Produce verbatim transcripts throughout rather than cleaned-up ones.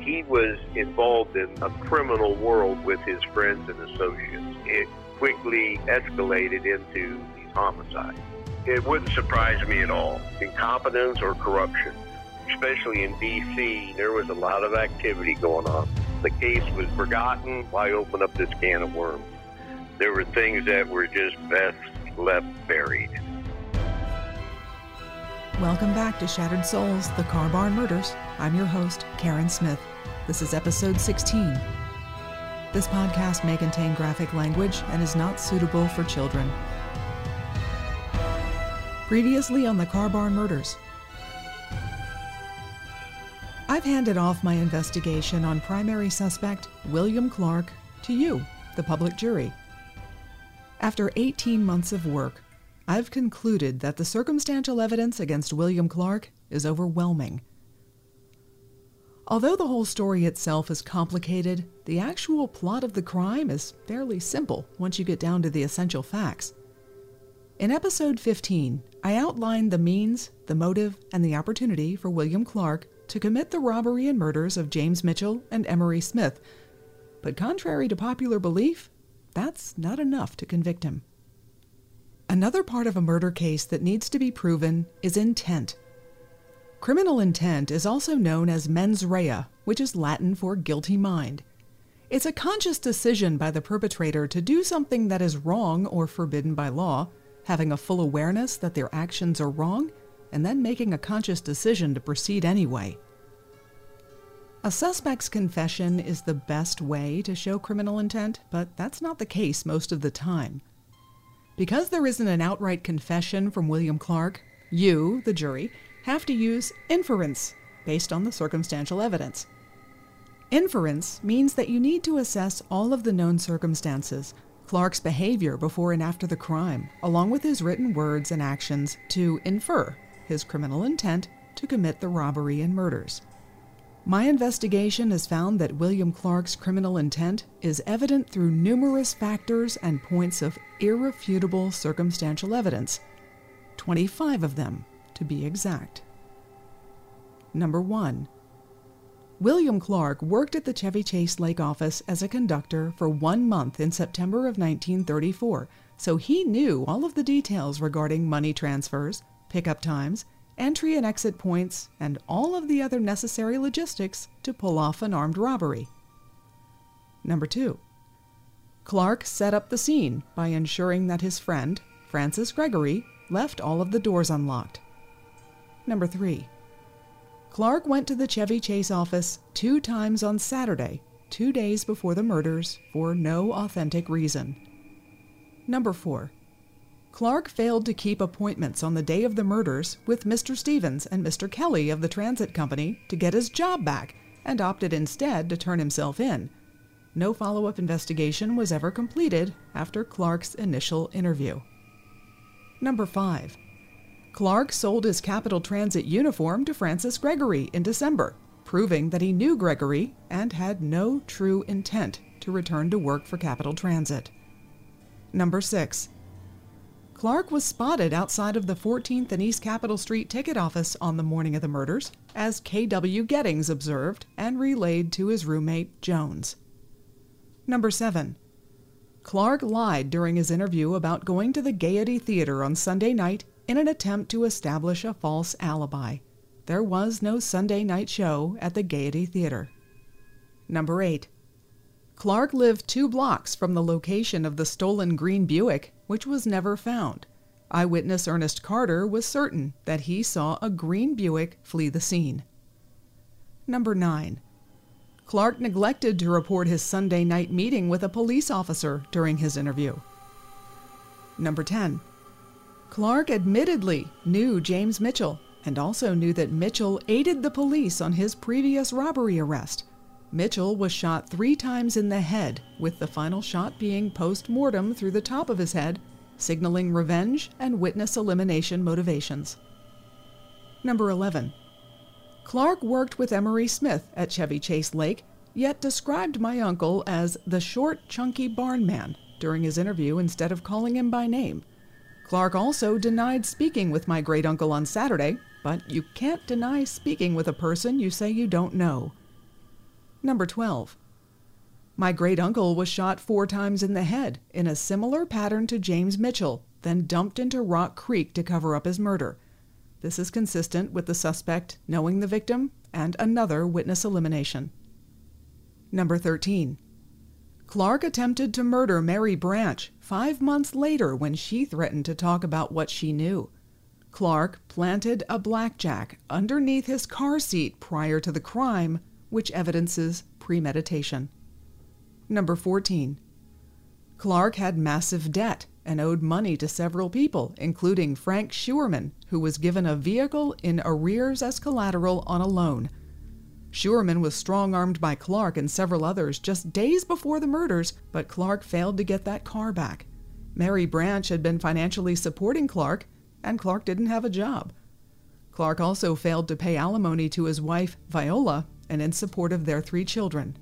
He was involved in a criminal world with his friends and associates. It quickly escalated into these homicides. It wouldn't surprise me at all. Incompetence or corruption, especially in D C, there was a lot of activity going on. The case was forgotten. Why open up this can of worms? There were things that were just best left buried. Welcome back to Shattered Souls, The Car Barn Murders. I'm your host, Karen Smith. This is episode sixteen. This podcast may contain graphic language and is not suitable for children. Previously on The Car Barn Murders. I've handed off my investigation on primary suspect William Clark to you, the public jury. After eighteen months of work, I've concluded that the circumstantial evidence against William Clark is overwhelming. Although the whole story itself is complicated, the actual plot of the crime is fairly simple once you get down to the essential facts. In episode fifteen, I outlined the means, the motive, and the opportunity for William Clark to commit the robbery and murders of James Mitchell and Emery Smith. But contrary to popular belief, that's not enough to convict him. Another part of a murder case that needs to be proven is intent. Criminal intent is also known as mens rea, which is Latin for guilty mind. It's a conscious decision by the perpetrator to do something that is wrong or forbidden by law, having a full awareness that their actions are wrong, and then making a conscious decision to proceed anyway. A suspect's confession is the best way to show criminal intent, but that's not the case most of the time. Because there isn't an outright confession from William Clark, you, the jury, have to use inference based on the circumstantial evidence. Inference means that you need to assess all of the known circumstances, Clark's behavior before and after the crime, along with his written words and actions to infer his criminal intent to commit the robbery and murders. My investigation has found that William Clark's criminal intent is evident through numerous factors and points of irrefutable circumstantial evidence, twenty-five of them to be exact. Number one, William Clark worked at the Chevy Chase Lake office as a conductor for one month in September of nineteen thirty-four, so he knew all of the details regarding money transfers, pickup times, entry and exit points, and all of the other necessary logistics to pull off an armed robbery. Number two, Clark set up the scene by ensuring that his friend, Francis Gregory, left all of the doors unlocked. Number three, Clark went to the Chevy Chase office two times on Saturday, two days before the murders, for no authentic reason. Number four, Clark failed to keep appointments on the day of the murders with Mister Stevens and Mister Kelly of the transit company to get his job back, and opted instead to turn himself in. No follow-up investigation was ever completed after Clark's initial interview. Number five, Clark sold his Capital Transit uniform to Francis Gregory in December, proving that he knew Gregory and had no true intent to return to work for Capital Transit. Number six, Clark was spotted outside of the fourteenth and East Capitol Street ticket office on the morning of the murders, as K W Gettings observed and relayed to his roommate, Jones. Number seven, Clark lied during his interview about going to the Gaiety Theater on Sunday night in an attempt to establish a false alibi. There was no Sunday night show at the Gaiety Theater. Number eight, Clark lived two blocks from the location of the stolen green Buick, which was never found. Eyewitness Ernest Carter was certain that he saw a green Buick flee the scene. Number nine, Clark neglected to report his Sunday night meeting with a police officer during his interview. Number ten, Clark admittedly knew James Mitchell and also knew that Mitchell aided the police on his previous robbery arrest. Mitchell was shot three times in the head, with the final shot being post-mortem through the top of his head, signaling revenge and witness elimination motivations. Number eleven, Clark worked with Emery Smith at Chevy Chase Lake, yet described my uncle as the short, chunky barn man during his interview instead of calling him by name. Clark also denied speaking with my great-uncle on Saturday, but you can't deny speaking with a person you say you don't know. Number twelve. My great-uncle was shot four times in the head in a similar pattern to James Mitchell, then dumped into Rock Creek to cover up his murder. This is consistent with the suspect knowing the victim and another witness elimination. Number thirteen. Clark attempted to murder Mary Branch five months later when she threatened to talk about what she knew. Clark planted a blackjack underneath his car seat prior to the crime, which evidences premeditation. Number fourteen. Clark had massive debt and owed money to several people, including Frank Schuerman, who was given a vehicle in arrears as collateral on a loan. Schuerman was strong-armed by Clark and several others just days before the murders, but Clark failed to get that car back. Mary Branch had been financially supporting Clark, and Clark didn't have a job. Clark also failed to pay alimony to his wife, Viola, and in support of their three children.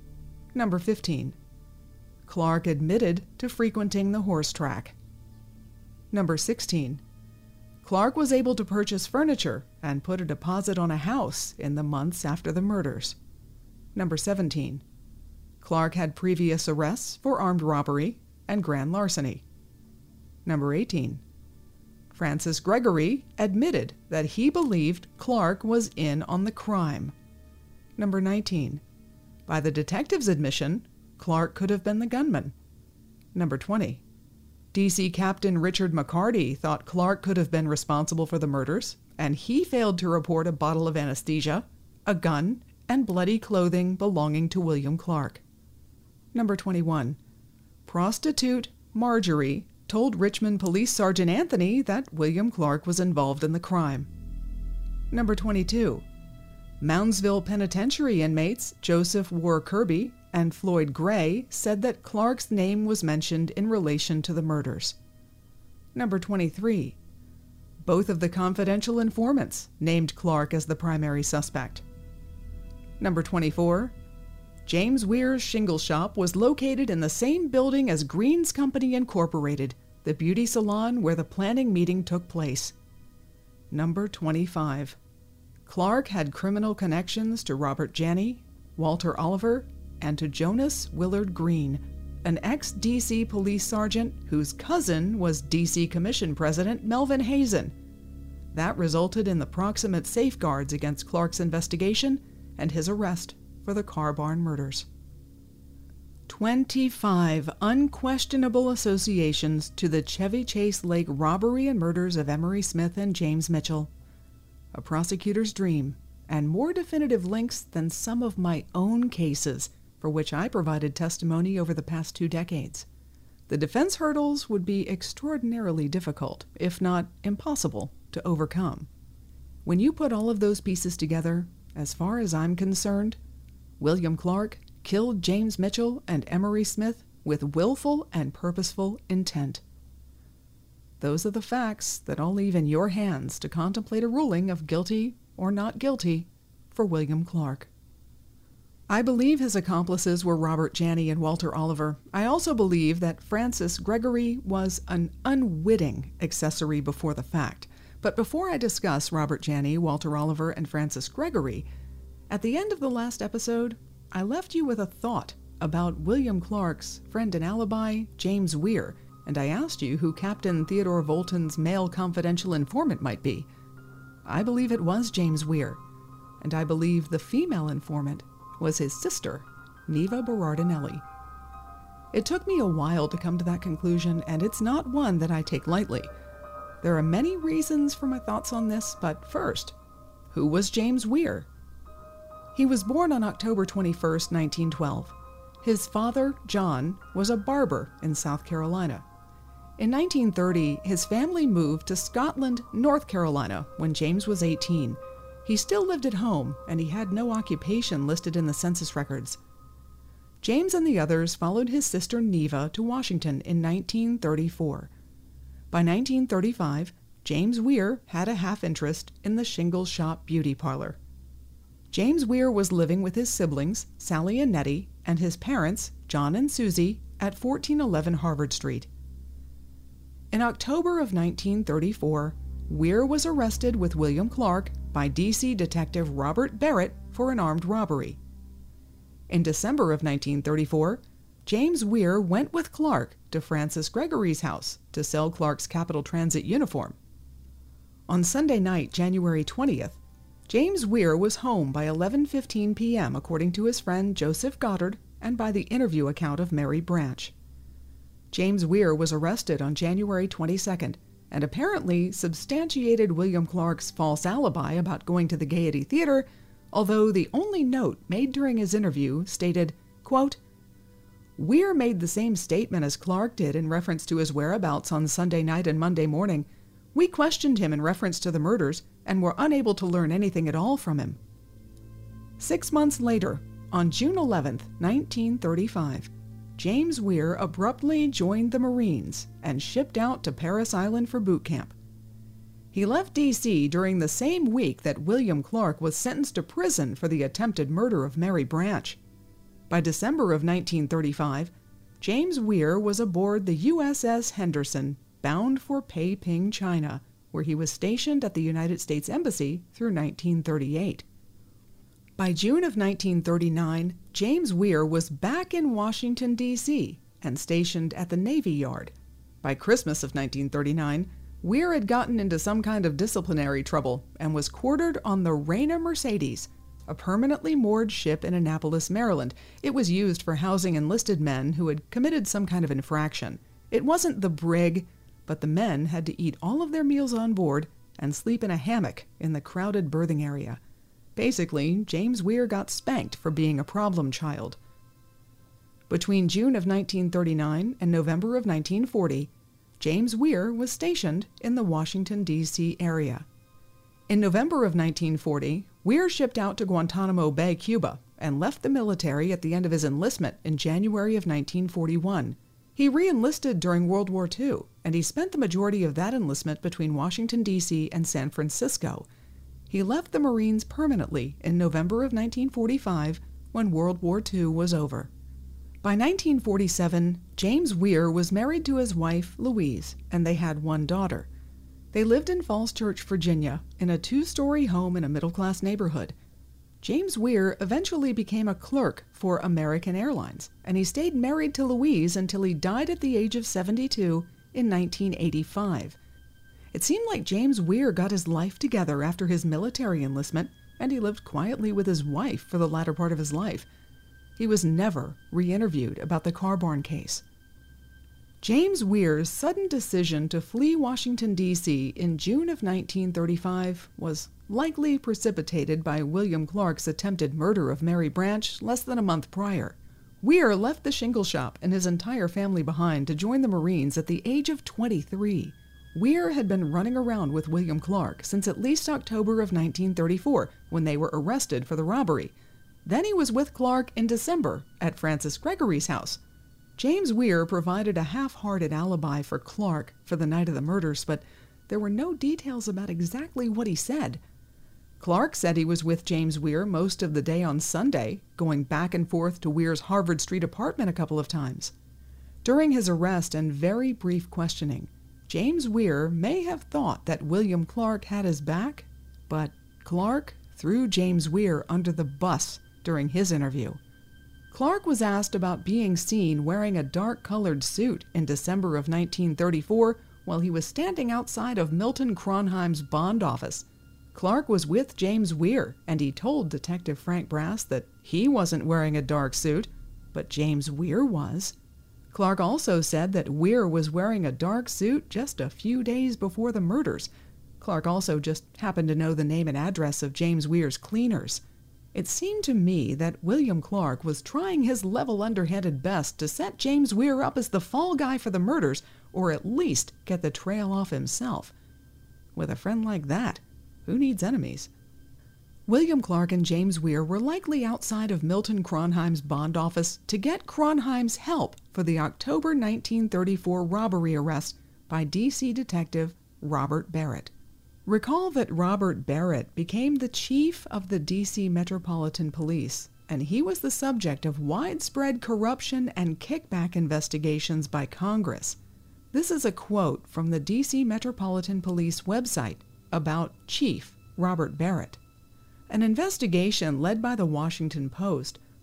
Number fifteen. Clark admitted to frequenting the horse track. Number sixteen. Clark was able to purchase furniture and put a deposit on a house in the months after the murders. Number seventeen. Clark had previous arrests for armed robbery and grand larceny. Number eighteen. Francis Gregory admitted that he believed Clark was in on the crime. Number nineteen. By the detective's admission, Clark could have been the gunman. Number twenty. D C Captain Richard McCarty thought Clark could have been responsible for the murders, and he failed to report a bottle of anesthesia, a gun, and bloody clothing belonging to William Clark. Number twenty-one. Prostitute Marjorie told Richmond Police Sergeant Anthony that William Clark was involved in the crime. Number twenty-two. Moundsville Penitentiary inmates Joseph War Kirby and Floyd Gray said that Clark's name was mentioned in relation to the murders. Number twenty-three. Both of the confidential informants named Clark as the primary suspect. Number twenty-four. James Weir's shingle shop was located in the same building as Green's Company Incorporated, the beauty salon where the planning meeting took place. Number twenty-five. Clark had criminal connections to Robert Janney, Walter Oliver, and to Jonas Willard Green, an ex-D C police sergeant whose cousin was D C Commission President Melvin Hazen. That resulted in the proximate safeguards against Clark's investigation and his arrest for the car barn murders. twenty-five unquestionable associations to the Chevy Chase Lake robbery and murders of Emery Smith and James Mitchell. A prosecutor's dream, and more definitive links than some of my own cases, for which I provided testimony over the past two decades. The defense hurdles would be extraordinarily difficult, if not impossible, to overcome. When you put all of those pieces together, as far as I'm concerned, William Clark killed James Mitchell and Emery Smith with willful and purposeful intent. Those are the facts that I'll leave in your hands to contemplate a ruling of guilty or not guilty for William Clark. I believe his accomplices were Robert Janney and Walter Oliver. I also believe that Francis Gregory was an unwitting accessory before the fact. But before I discuss Robert Janney, Walter Oliver, and Francis Gregory, at the end of the last episode, I left you with a thought about William Clark's friend and alibi, James Weir, and I asked you who Captain Theodore Volton's male confidential informant might be. I believe it was James Weir, and I believe the female informant was his sister, Neva Berardinelli. It took me a while to come to that conclusion, and it's not one that I take lightly. There are many reasons for my thoughts on this, but first, who was James Weir? He was born on October twenty-first, nineteen twelve. His father, John, was a barber in South Carolina. In nineteen thirty, his family moved to Scotland, North Carolina, when James was eighteen. He still lived at home, and he had no occupation listed in the census records. James and the others followed his sister Neva to Washington in nineteen thirty-four. By nineteen thirty-five, James Weir had a half-interest in the Shingle Shop Beauty Parlor. James Weir was living with his siblings, Sally and Nettie, and his parents, John and Susie, at fourteen eleven Harvard Street. In October of nineteen thirty-four, Weir was arrested with William Clark by D C Detective Robert Barrett for an armed robbery. In December of nineteen thirty-four, James Weir went with Clark to Francis Gregory's house to sell Clark's Capital Transit uniform. On Sunday night, January twentieth, James Weir was home by eleven fifteen p m according to his friend Joseph Goddard and by the interview account of Mary Branch. James Weir was arrested on January twenty-second and apparently substantiated William Clark's false alibi about going to the Gaiety Theater, although the only note made during his interview stated, quote, "Weir made the same statement as Clark did in reference to his whereabouts on Sunday night and Monday morning. We questioned him in reference to the murders and were unable to learn anything at all from him." Six months later, on June eleventh, nineteen thirty-five, James Weir abruptly joined the Marines and shipped out to Parris Island for boot camp. He left D C during the same week that William Clark was sentenced to prison for the attempted murder of Mary Branch. By December of nineteen thirty-five, James Weir was aboard the U S S Henderson, bound for Peiping, China, where he was stationed at the United States Embassy through nineteen thirty-eight. By June of nineteen thirty-nine, James Weir was back in Washington, D C, and stationed at the Navy Yard. By Christmas of nineteen thirty-nine, Weir had gotten into some kind of disciplinary trouble and was quartered on the Reina Mercedes, a permanently moored ship in Annapolis, Maryland. It was used for housing enlisted men who had committed some kind of infraction. It wasn't the brig, but the men had to eat all of their meals on board and sleep in a hammock in the crowded berthing area. Basically, James Weir got spanked for being a problem child. Between June of nineteen thirty-nine and November of nineteen forty, James Weir was stationed in the Washington, D C area. In November of nineteen forty, Weir shipped out to Guantanamo Bay, Cuba, and left the military at the end of his enlistment in January of nineteen forty-one. He re-enlisted during World War Two, and he spent the majority of that enlistment between Washington, D C and San Francisco. He left the Marines permanently in November of nineteen forty-five when World War Two was over. By nineteen forty-seven, James Weir was married to his wife, Louise, and they had one daughter. They lived in Falls Church, Virginia, in a two-story home in a middle-class neighborhood. James Weir eventually became a clerk for American Airlines, and he stayed married to Louise until he died at the age of seventy-two in nineteen eighty-five. It seemed like James Weir got his life together after his military enlistment, and he lived quietly with his wife for the latter part of his life. He was never re-interviewed about the Carbarn case. James Weir's sudden decision to flee Washington, D C in June of nineteen thirty-five was likely precipitated by William Clark's attempted murder of Mary Branch less than a month prior. Weir left the shingle shop and his entire family behind to join the Marines at the age of twenty-three. Weir had been running around with William Clark since at least October of nineteen thirty-four, when they were arrested for the robbery. Then he was with Clark in December at Francis Gregory's house. James Weir provided a half-hearted alibi for Clark for the night of the murders, but there were no details about exactly what he said. Clark said he was with James Weir most of the day on Sunday, going back and forth to Weir's Harvard Street apartment a couple of times. During his arrest and very brief questioning, James Weir may have thought that William Clark had his back, but Clark threw James Weir under the bus during his interview. Clark was asked about being seen wearing a dark-colored suit in December of nineteen thirty-four while he was standing outside of Milton Kronheim's bond office. Clark was with James Weir, and he told Detective Frank Brass that he wasn't wearing a dark suit, but James Weir was. Clark also said that Weir was wearing a dark suit just a few days before the murders. Clark also just happened to know the name and address of James Weir's cleaners. It seemed to me that William Clark was trying his level underhanded best to set James Weir up as the fall guy for the murders, or at least get the trail off himself. With a friend like that, who needs enemies? William Clark and James Weir were likely outside of Milton Kronheim's bond office to get Kronheim's help for the October nineteen thirty-four robbery arrest by D C detective Robert Barrett. Recall that Robert Barrett became the chief of the D C Metropolitan Police, and he was the subject of widespread corruption and kickback investigations by Congress. This is a quote from the D C Metropolitan Police website about Chief Robert Barrett. An investigation led by the Washington Post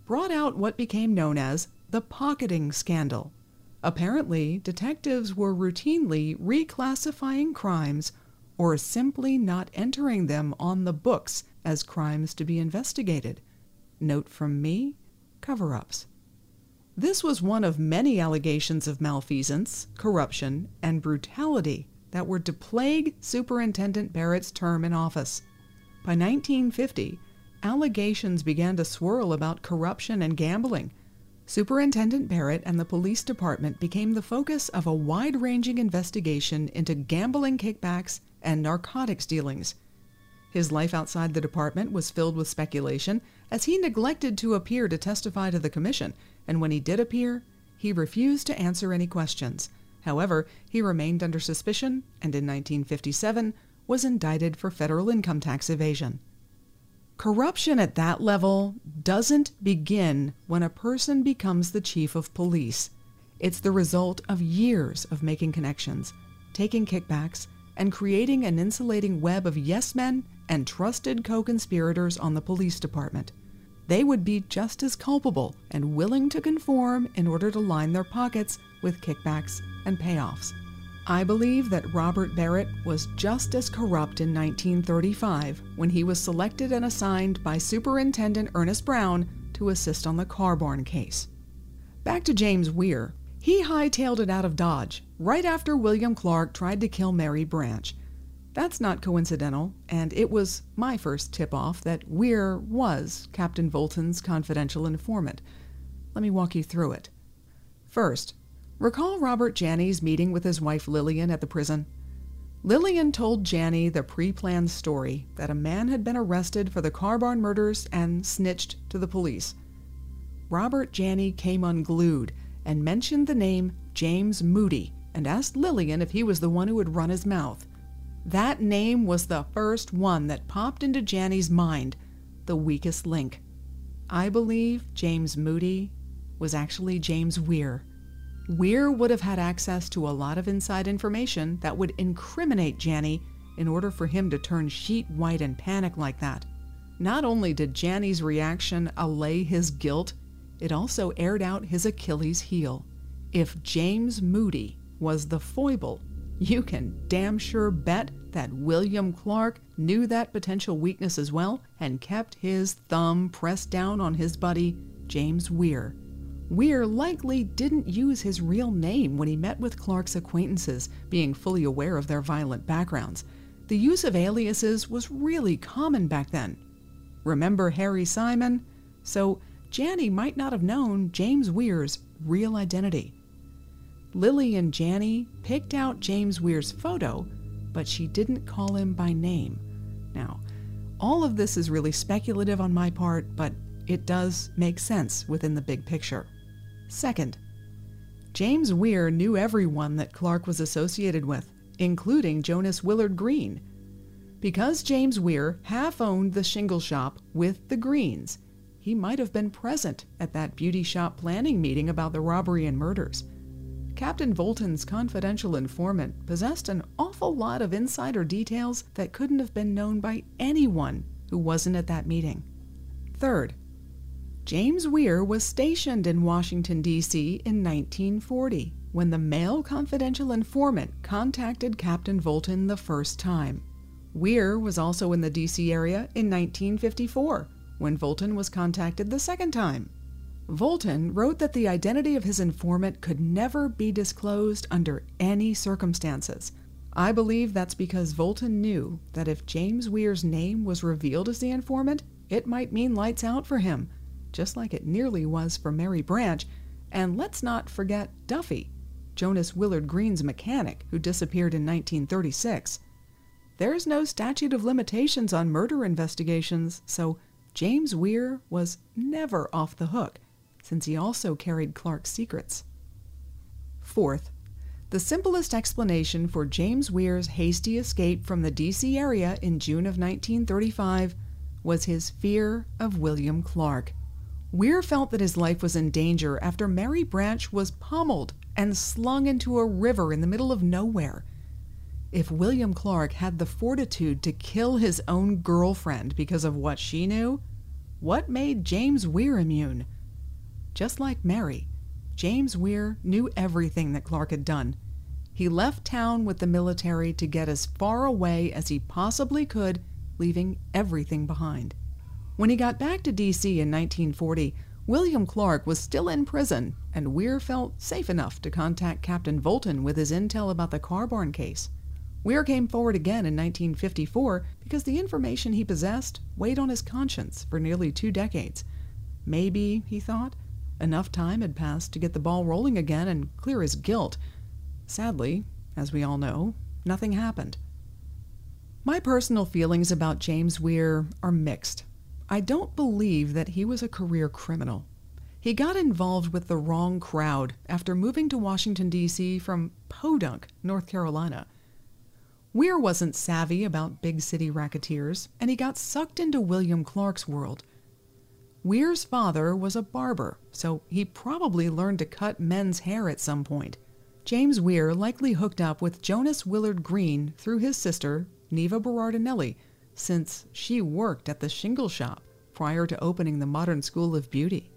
brought out what became known as the pocketing scandal. Apparently, detectives were routinely reclassifying crimes or simply not entering them on the books as crimes to be investigated. Note from me, cover-ups. This was one of many allegations of malfeasance, corruption, and brutality that were to plague Superintendent Barrett's term in office. By nineteen fifty, allegations began to swirl about corruption and gambling. Superintendent Barrett and the police department became the focus of a wide-ranging investigation into gambling kickbacks and narcotics dealings. His life outside the department was filled with speculation, as he neglected to appear to testify to the commission, and when he did appear, he refused to answer any questions. However, he remained under suspicion and in nineteen fifty-seven was indicted for federal income tax evasion. Corruption at that level doesn't begin when a person becomes the chief of police. It's the result of years of making connections, taking kickbacks, and creating an insulating web of yes men and trusted co-conspirators on the police department. They would be just as culpable and willing to conform in order to line their pockets with kickbacks and payoffs. I believe that Robert Barrett was just as corrupt in nineteen thirty-five when he was selected and assigned by Superintendent Ernest Brown to assist on the Carbarn case. Back to James Weir. He hightailed it out of Dodge right after William Clark tried to kill Mary Branch. That's not coincidental, and it was my first tip-off that Weir was Captain Volton's confidential informant. Let me walk you through it. First, recall Robert Janney's meeting with his wife Lillian at the prison? Lillian told Janney the pre-planned story that a man had been arrested for the Carbarn murders and snitched to the police. Robert Janney came unglued and mentioned the name James Moody and asked Lillian if he was the one who had run his mouth. That name was the first one that popped into Janney's mind, the weakest link. I believe James Moody was actually James Weir. Weir would have had access to a lot of inside information that would incriminate Janney in order for him to turn sheet white and panic like that. Not only did Janney's reaction allay his guilt, it also aired out his Achilles heel. If James Moody was the foible, you can damn sure bet that William Clark knew that potential weakness as well and kept his thumb pressed down on his buddy, James Weir. Weir likely didn't use his real name when he met with Clark's acquaintances, being fully aware of their violent backgrounds. The use of aliases was really common back then. Remember Harry Simon? So Janney might not have known James Weir's real identity. Lily and Janney picked out James Weir's photo, but she didn't call him by name. Now, all of this is really speculative on my part, but it does make sense within the big picture. Second, James Weir knew everyone that Clark was associated with, including Jonas Willard Green. Because James Weir half-owned the shingle shop with the Greens, he might have been present at that beauty shop planning meeting about the robbery and murders. Captain Volton's confidential informant possessed an awful lot of insider details that couldn't have been known by anyone who wasn't at that meeting. Third, James Weir was stationed in Washington, D C in nineteen forty, when the male confidential informant contacted Captain Volton the first time. Weir was also in the D C area in nineteen fifty-four, when Volton was contacted the second time. Volton wrote that the identity of his informant could never be disclosed under any circumstances. I believe that's because Volton knew that if James Weir's name was revealed as the informant, it might mean lights out for him, just like it nearly was for Mary Branch. And let's not forget Duffy, Jonas Willard Green's mechanic, who disappeared in nineteen thirty-six. There's no statute of limitations on murder investigations, so James Weir was never off the hook, since he also carried Clark's secrets. Fourth, the simplest explanation for James Weir's hasty escape from the D C area in June of nineteen thirty-five was his fear of William Clark. Weir felt that his life was in danger after Mary Branch was pummeled and slung into a river in the middle of nowhere. If William Clark had the fortitude to kill his own girlfriend because of what she knew, What made James Weir immune? Just like Mary, James Weir knew everything that Clark had done. He left town with the military to get as far away as he possibly could, leaving everything behind. When he got back to D C in nineteen forty, William Clark was still in prison, and Weir felt safe enough to contact Captain Volton with his intel about the Carbarn case. Weir came forward again in nineteen fifty-four because the information he possessed weighed on his conscience for nearly two decades. Maybe, he thought, enough time had passed to get the ball rolling again and clear his guilt. Sadly, as we all know, nothing happened. My personal feelings about James Weir are mixed. I don't believe that he was a career criminal. He got involved with the wrong crowd after moving to Washington, D C from Podunk, North Carolina. Weir wasn't savvy about big city racketeers, and he got sucked into William Clark's world. Weir's father was a barber, so he probably learned to cut men's hair at some point. James Weir likely hooked up with Jonas Willard Green through his sister, Neva Berardinelli, since she worked at the shingle shop prior to opening the Modern School of Beauty.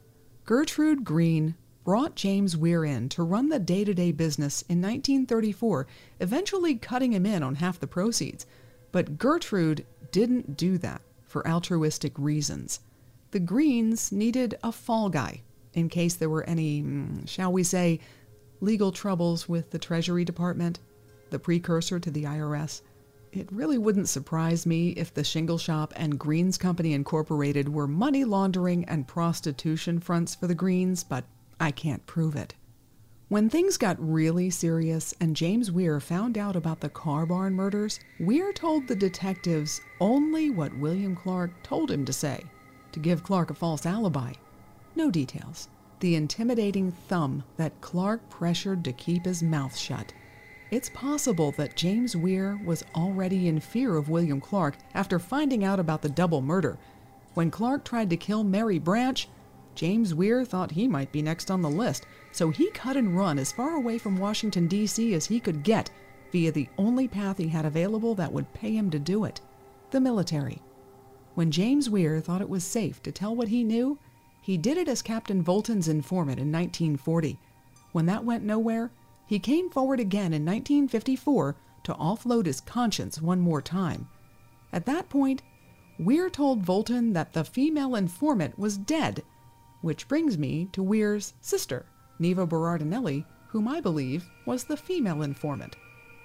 Gertrude Green brought James Weir in to run the day-to-day business in nineteen thirty-four, eventually cutting him in on half the proceeds. But Gertrude didn't do that for altruistic reasons. The Greens needed a fall guy in case there were any, shall we say, legal troubles with the Treasury Department, the precursor to the I R S. It really wouldn't surprise me if the Shingle Shop and Greens Company Incorporated were money laundering and prostitution fronts for the Greens, but I can't prove it. When things got really serious and James Weir found out about the Carbarn murders, Weir told the detectives only what William Clark told him to say, to give Clark a false alibi. No details. The intimidating thumb that Clark pressured to keep his mouth shut. It's possible that James Weir was already in fear of William Clark after finding out about the double murder. When Clark tried to kill Mary Branch, James Weir thought he might be next on the list, so he cut and run as far away from Washington, D C as he could get via the only path he had available that would pay him to do it, the military. When James Weir thought it was safe to tell what he knew, he did it as Captain Volton's informant in nineteen forty. When that went nowhere, he came forward again in nineteen fifty-four to offload his conscience one more time. At that point, Weir told Volton that the female informant was dead, which brings me to Weir's sister, Neva Berardinelli, whom I believe was the female informant.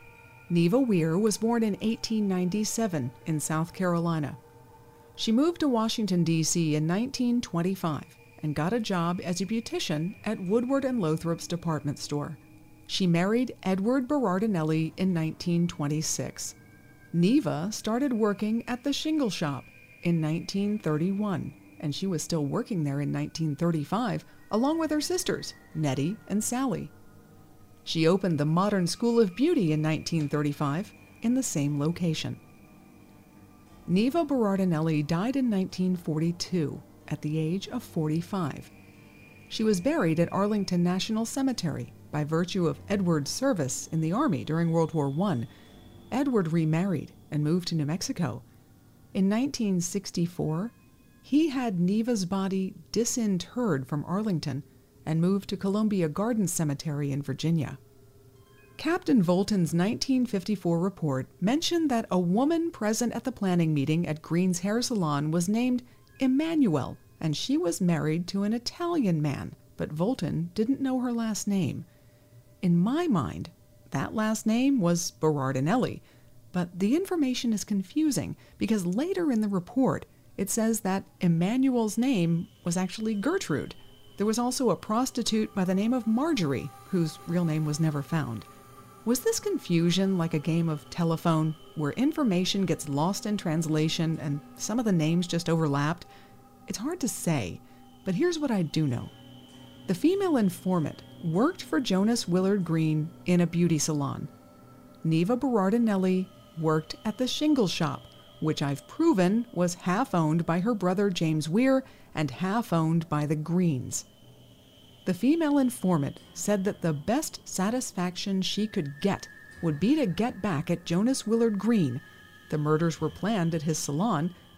Neva Weir was born in eighteen ninety-seven in South Carolina. She moved to Washington, D C in nineteen twenty-five and got a job as a beautician at Woodward and Lothrop's department store. She married Edward Berardinelli in nineteen twenty-six. Neva started working at the Shingle Shop in nineteen thirty-one, and she was still working there in nineteen thirty-five, along with her sisters, Nettie and Sally. She opened the Modern School of Beauty in nineteen thirty-five in the same location. Neva Berardinelli died in nineteen forty-two at the age of forty-five. She was buried at Arlington National Cemetery by virtue of Edward's service in the Army during World War One. Edward remarried and moved to New Mexico. In nineteen sixty-four, he had Neva's body disinterred from Arlington and moved to Columbia Gardens Cemetery in Virginia. Captain Volton's nineteen fifty-four report mentioned that a woman present at the planning meeting at Green's Hair Salon was named Emmanuel, and she was married to an Italian man, but Volton didn't know her last name. In my mind, that last name was Berardinelli, but the information is confusing because later in the report it says that Emmanuel's name was actually Gertrude. There was also a prostitute by the name of Marjorie, whose real name was never found. Was this confusion like a game of telephone, where information gets lost in translation and some of the names just overlapped? It's hard to say, but here's what I do know. The female informant worked for Jonas Willard Green in a beauty salon. Neva Berardinelli worked at the Shingle Shop, which I've proven was half owned by her brother James Weir and half owned by the Greens. The female informant said that the best satisfaction she could get would be to get back at Jonas Willard Green. The murders were planned at his salon,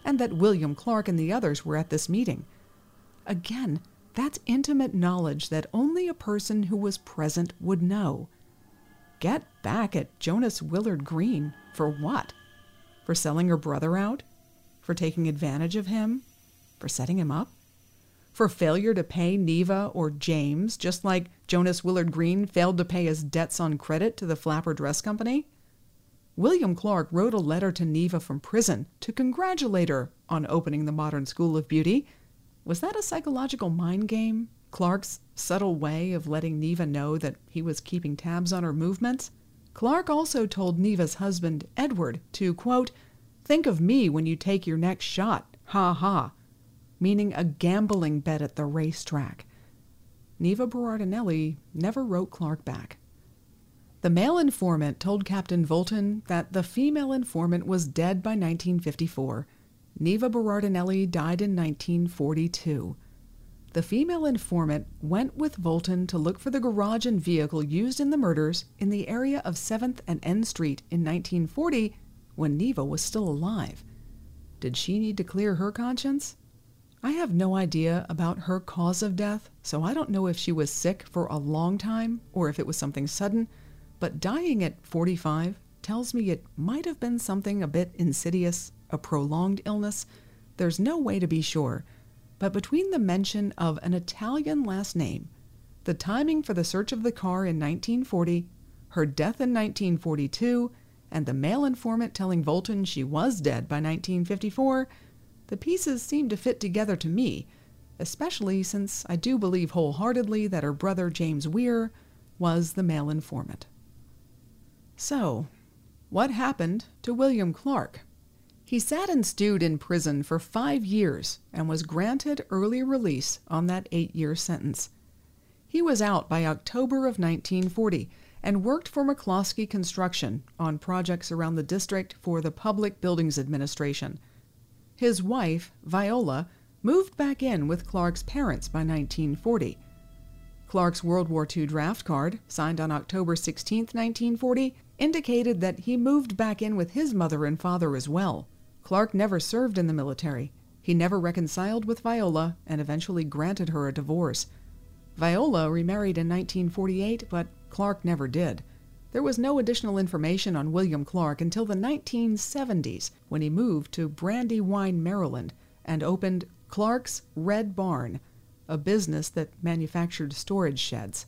and that William Clark and the others were at this meeting. Again, that's intimate knowledge that only a person who was present would know. Get back at Jonas Willard Green for what? For selling her brother out? For taking advantage of him? For setting him up? For failure to pay Neva or James, just like Jonas Willard Green failed to pay his debts on credit to the Flapper Dress Company? William Clark wrote a letter to Neva from prison to congratulate her on opening the Modern School of Beauty. Was that a psychological mind game? Clark's subtle way of letting Neva know that he was keeping tabs on her movements? Clark also told Neva's husband, Edward, to, quote, "Think of me when you take your next shot, ha ha," meaning a gambling bet at the racetrack. Neva Berardinelli never wrote Clark back. The male informant told Captain Volton that the female informant was dead by nineteen fifty-four. Neva Berardinelli died in nineteen forty-two. The female informant went with Volton to look for the garage and vehicle used in the murders in the area of seventh and N Street in nineteen forty when Neva was still alive. Did she need to clear her conscience? I have no idea about her cause of death, so I don't know if she was sick for a long time or if it was something sudden, but dying at forty-five tells me it might have been something a bit insidious, a prolonged illness. There's no way to be sure, but between the mention of an Italian last name, the timing for the search of the car in nineteen forty, her death in nineteen forty-two, and the male informant telling Volton she was dead by nineteen fifty-four, the pieces seem to fit together to me, especially since I do believe wholeheartedly that her brother James Weir was the male informant. So, what happened to William Clark? He sat and stewed in prison for five years and was granted early release on that eight-year sentence. He was out by October of nineteen forty and worked for McCloskey Construction on projects around the district for the Public Buildings Administration. His wife, Viola, moved back in with Clark's parents by nineteen forty. Clark's World War Two draft card, signed on October sixteenth, nineteen forty, indicated that he moved back in with his mother and father as well. Clark never served in the military. He never reconciled with Viola and eventually granted her a divorce. Viola remarried in nineteen forty-eight, but Clark never did. There was no additional information on William Clark until the nineteen seventies, when he moved to Brandywine, Maryland, and opened Clark's Red Barn, a business that manufactured storage sheds.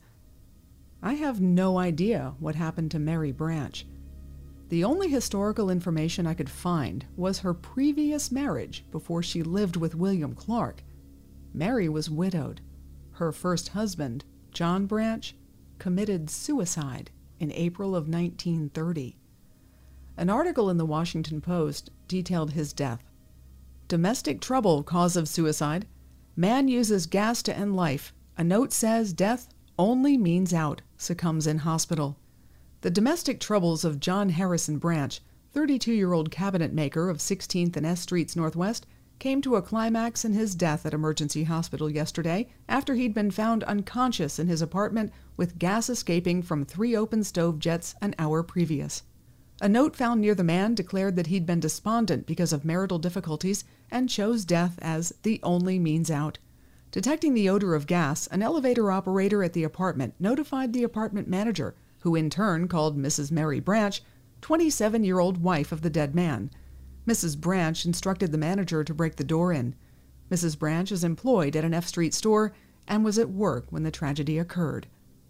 I have no idea what happened to Mary Branch. The only historical information I could find was her previous marriage before she lived with William Clark. Mary was widowed. Her first husband, John Branch, committed suicide in April of nineteen thirty. An article in the Washington Post detailed his death. Domestic trouble, cause of suicide. Man uses gas to end life. A note says death only means out, succumbs in hospital. The domestic troubles of John Harrison Branch, thirty-two-year-old cabinet maker of sixteenth and S Streets Northwest, came to a climax in his death at emergency hospital yesterday after he'd been found unconscious in his apartment with gas escaping from three open stove jets an hour previous. A note found near the man declared that he'd been despondent because of marital difficulties and chose death as the only means out. Detecting the odor of gas, an elevator operator at the apartment notified the apartment manager, who in turn called Missus Mary Branch, twenty-seven-year-old wife of the dead man. Missus Branch instructed the manager to break the door in. Missus Branch is employed at an F Street store and was at work when the tragedy occurred.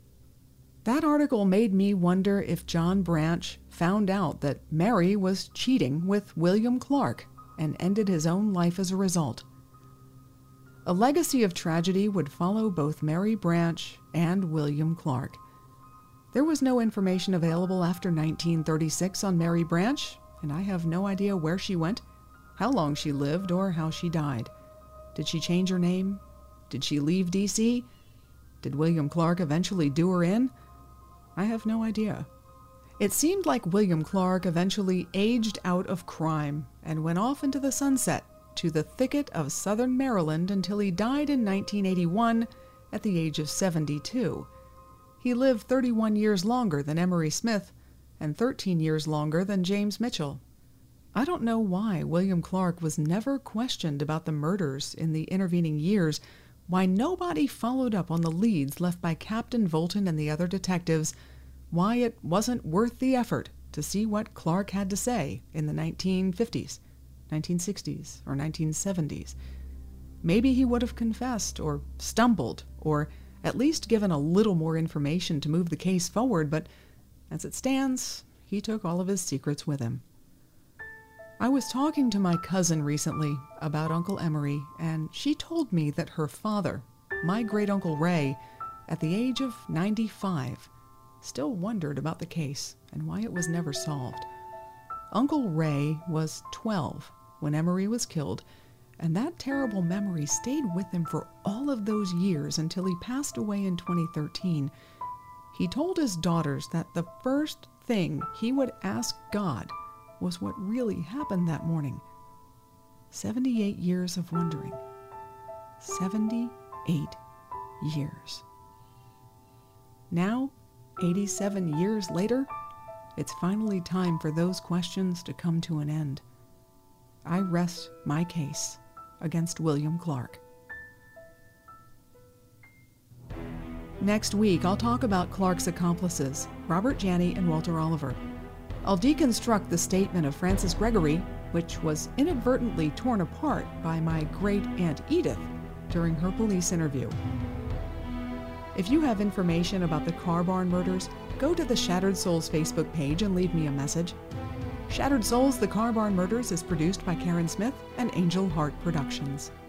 That article made me wonder if John Branch found out that Mary was cheating with William Clark and ended his own life as a result. A legacy of tragedy would follow both Mary Branch and William Clark. There was no information available after nineteen thirty-six on Mary Branch, and I have no idea where she went, how long she lived, or how she died. Did she change her name? Did she leave D C? Did William Clark eventually do her in? I have no idea. It seemed like William Clark eventually aged out of crime and went off into the sunset to the thicket of southern Maryland until he died in nineteen eighty-one at the age of seventy-two. He lived thirty-one years longer than Emery Smith and thirteen years longer than James Mitchell. I don't know why William Clark was never questioned about the murders in the intervening years, why nobody followed up on the leads left by Captain Volton and the other detectives, why it wasn't worth the effort to see what Clark had to say in the nineteen fifties, nineteen sixties, or nineteen seventies. Maybe he would have confessed, or stumbled, or at least given a little more information to move the case forward, but as it stands, he took all of his secrets with him. I was talking to my cousin recently about Uncle Emery, and she told me that her father, my great-uncle Ray, at the age of ninety-five, still wondered about the case and why it was never solved. Uncle Ray was twelve when Emery was killed, and that terrible memory stayed with him for all of those years until he passed away in twenty thirteen. He told his daughters that the first thing he would ask God was what really happened that morning. seventy-eight years of wondering. seventy-eight years. Now, eighty-seven years later, it's finally time for those questions to come to an end. I rest my case against William Clark. Next week, I'll talk about Clark's accomplices, Robert Janney and Walter Oliver. I'll deconstruct the statement of Frances Gregory, which was inadvertently torn apart by my great-aunt Edith during her police interview. If you have information about the Car Barn murders, go to the Shattered Souls Facebook page and leave me a message. Shattered Souls, The Car Barn Murders is produced by Karen Smith and Angel Heart Productions.